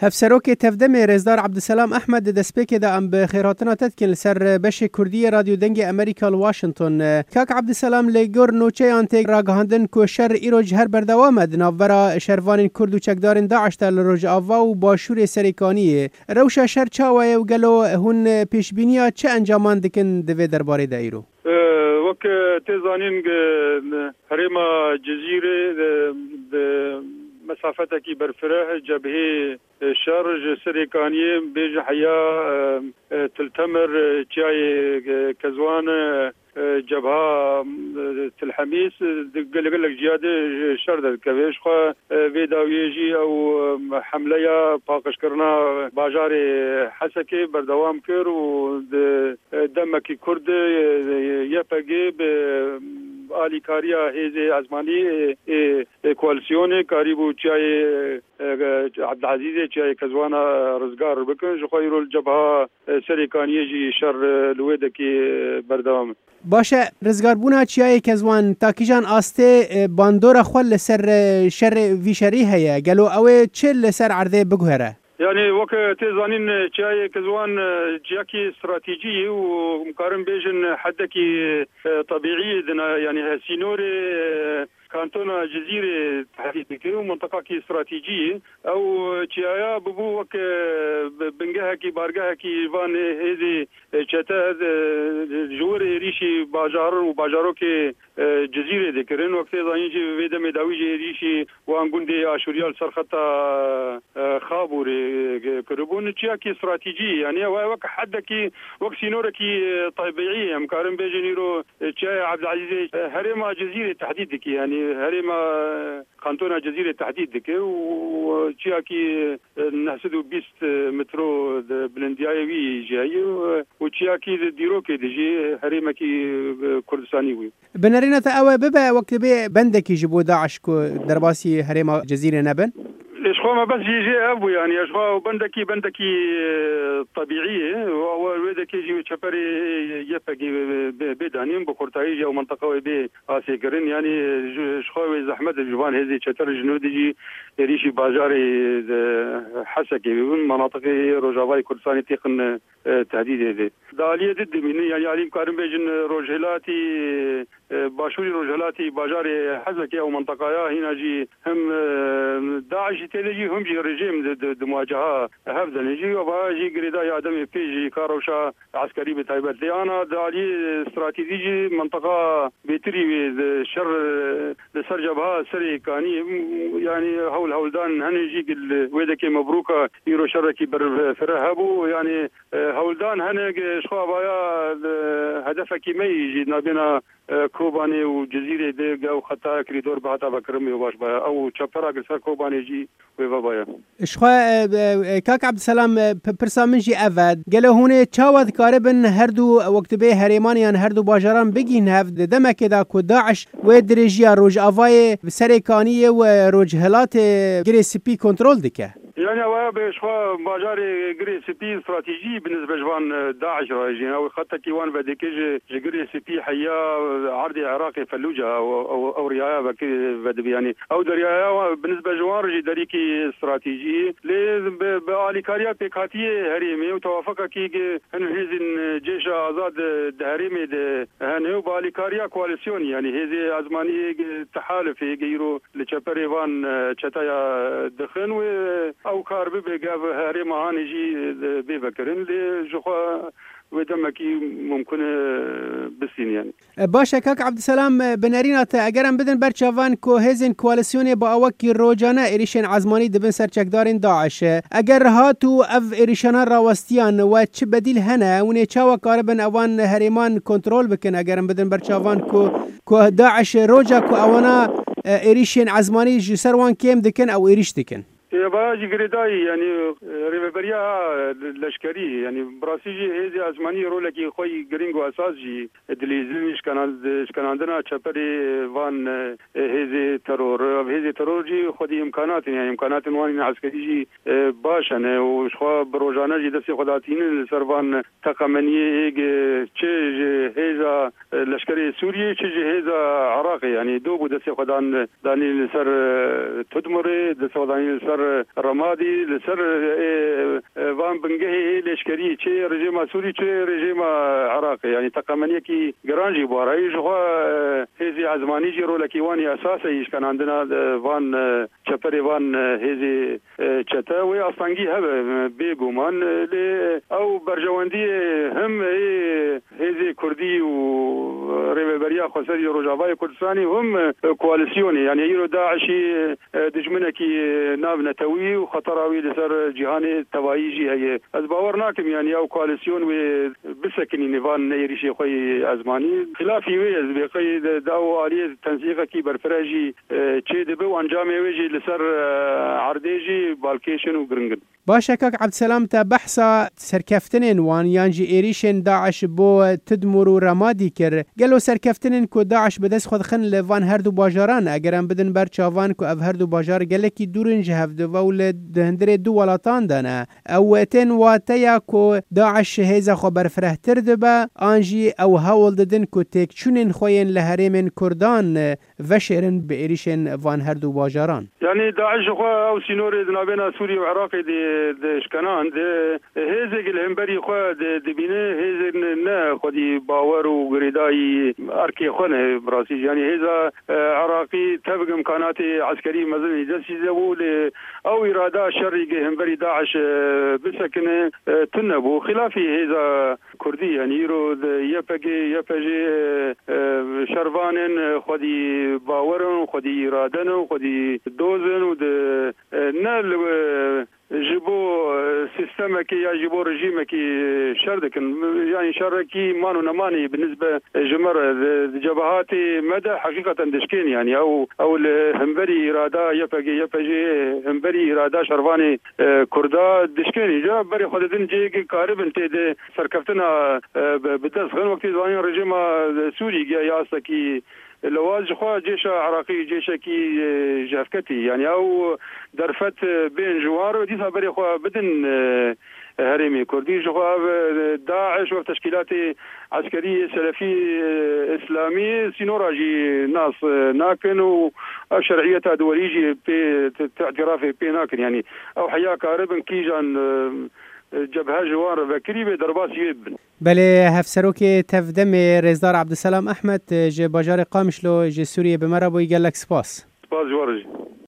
هفسروکی تفدم رزدار عبدالسلام احمد دسپیک دا ام بخیراتنا تدکن لسر بش کردی رادیو دنگ امریکا لواشنطن. کاک عبدالسلام لگور نوچه آنتی راگهاندن که شر ایروج هر بردوامد ناورا شروان کرد و چکدارن داعش تل روج آوا و باشور سریکانیه. روشا شر چاوه و گلو هون پیشبینیا چه انجامان دکن دوی درباره دایرو؟ وک تزانین هرما جزیره مسافته کی برفره جبهه شرج سریکانیه بیج حیا تلتمر چای کزوان جبهه تلحميس قال لك جهاد شرد كبيش خو فيداويجي او حمله باقش كرنا باجاري حسكي بردوام كر و دمكي كرد يپگي آلی کاریا هیزه ازمانی کوالسیون کاریبو چای عبدالعزیز چای کزوانا رزگار بکن جخوی رول جبهه سریکانیه جی شر لویده کی بردوام باشه رزگار بونا چیای کزوان تاکیجان آسته باندورا خوال لسر شر ویشری هیا گلو اوه چه لسر عرضه بگوهره؟ يعني وقت تزانين شاي كزوان جاكي استراتيجي ومقارن بيجن حدكي طبيعي يعني سينوري كانتونا جزيرة تحديدك ومنطقة كي استراتيجية أو تشايا ببو وك بنجها كي بارجها كي فان هذه شتى جور ريشي باجار وباجارو كي جزيرة ذكرين وقت زانيجي فيدا مداويجي ريشي وانقندي أشوريال سرخطة خابوري كربون تشايا كي استراتيجية يعني وك حدكي وك سينوركي طبيعية مقارن بيجنيرو تشايا عبد العزيز هرما جزيرة تحديدك يعني هرما كانتونا جزيرة تحديد دكي وشياكي نحسدو 20 مترو بلندياوي جاي وشياكي ديروكي دجي هرما كي كردستاني وي بنرينا تاوى ببا وقت بي بندكي جبو داعش كو درباسي هرما جزيرة نبن اشخو ما بس يجي ابو يعني اشخو بندكي طبيعيه وودكي جي تشبري يفقي بدانيم بخورتاي او منطقه بي اسيكرين يعني اشخو زحمه الجبان هذه تشتر جنودي ريشي باجاري حسكي من مناطق روجافاي كردستاني تقن تهديد هذه داليه ضد من يعني علي كارم بيجن روجهلاتي باشوري روجهلاتي باجاري حسكي او منطقه هنا جي هم داعش تيجي هم جي رجيم مواجهه هفذا نجي وباجي قريدا يا ادمي بيجي كاروشا عسكري بتايبت لي انا دالي استراتيجي منطقه بيتري شر لسر جبهه سري كاني يعني هولدان هنجي ويدك مبروكه يرو شركي برهبو يعني هولدان هنج شخابايا هدفك ما يجي نابنا كوباني وجزيره ديغا وخطا كريدور بعتا بكرمي وباش بايا او تشابرا قصر كوباني جي ويبايا اشخوا كاك عبد السلام برسامنجي افاد قالوا هنا تشاوذ كاربن هردو وقت به هريمانيان هردو باجران بگين هف دمك دا كو داعش ودرجيا روج افاي سريكانيه وروج هلات جري سي بي كنترول دكه يعني هو بشوا باجاري جري سي بي استراتيجي بالنسبه لجوان داعش راجين او خطه كيوان بديكي جري سي بي حيا عرضي عراقي فلوجه او ريايا بدي يعني او دريايا بالنسبه لجوان رجي دريكي استراتيجي بالي كاريا بيكاتيه هريمي وتوافق كي هنزين جيش ازاد هريمي هنو بالي كاريا كواليسيون يعني هذه ازماني تحالف يجيرو لتشبريفان تشتايا دخن او كار بيجاب هريمه هانجي بيفكرن لجخوا ودمكي ممكن بسين يعني باشا كاك عبد السلام بنارينات اگرم بدن برچاوان کو هزن کوالسیون با اوکی روجانه ایریشن عزمانی دبن سرچکدارین داعش اگر هاتو اف ایریشان راوستیان و چه بدیل هنه ونه چاوا کاربن اوان هریمان کنترول بکن اگرم بدن برچاوان کو داعش روجا کو اوانا ایریشن عزمانی جسروان کیم دکن او ایریش دکن يا باجي قريداي يعني ريفبريا لشكري يعني براسيجي هذه ازماني رولكي خوي جرينغو اساسي دليزمش كان عندنا تشابري فان هذه ترور جي خدي امكانات يعني امكانات وان عسكري جي باش انا وشخوا بروجانا جي دسي خداتين سرفان تقمني تشي هذا لشكري سوري تشي هذا عراقي يعني دوبو دسي خدان داني سر تدمري دسي خداني سر لسر رمادي لسر وان بنجهي لشكري شيء رجيم سوري شيء رجيم عراقي يعني تقامنية كي جرانجي بواري جوا هذه عزماني جرو لكيواني أساسي إيش كان عندنا وان شبري وان هذه شتاوي أصلاً هذا بيجومان أو برجواندي هم هذه كردي وريبريا خسري رجاوي كردستاني هم كواليسيوني يعني يرو داعشي دجمنة كي ناب نتوي وخطراوي لسر جهاني توايجي هي أزباور ناكم يعني أو كواليسيون وبسكني نيفان يريشي خوي أزماني خلافي ويز بقي داو آلية تنسيقه كي برفراجي چه دبه و انجامي ويجي لسر عرديجي بالكيشن وگرنگن باشا كاك عبد السلام تا بحثا سركفتنين وان يانجي إيريشن داعش بو تدمر رمادي كر قالوا سركفتنين كو داعش بدس خود خن لفان هردو باجاران اگران بدن بر چاوان كو اف هردو باجار قالكي دورن جهف دو ولد هندري دو ولطان دانا اوتين واتيا كو داعش هيزا خو برفره تردبا انجي او هاول ددن كو تيك چونين خوين لهريمن كردان وشرن بإيريشن فان هردو باجاران يعني داعش خو او سينوري دنابينا سوري وعراقي دي شكنان هزق الهمبري خو دبينه هزق نه خدي باور وغريداي اركي خونه براسي يعني هذا عراقي تبقى امكانات عسكريه مثلا جسيزو او اراده شرعي همبري داعش بسكن تنبو خلافي هذا كردي يعني يرو يبقي شرفان خدي باور خدي اراده خدي دوزن ود نال جبو سيستمك يا جبو رجيمك شردك يعني شركي مانو نماني بالنسبه جمر جبهاتي مدى حقيقه دشكين يعني او الهمبري اراده يبقي همبري اراده شرفاني كردا دشكين جا بري خددن جي قارب انت سركفتنا بدس وقت زمان رجيم سوري يا سكي لواز خو جيش عراقي جيش كي جافكتي يعني او درفت بين جوار دي صبري خو بدن هرمي كردي جو داعش وتشكيلات عسكريه سلفي اسلامي سينوراجي ناس ناكن وشرعيه دوليجي باعتراف بيناكن يعني او حياه قارب كيجان جبهه جوار بكري بدرباس يبن بله هفسروكي تفدم رزدار عبد السلام احمد جه باجار قامشلو جه سوريا بمرا بو يقال لك سپاس جوارجي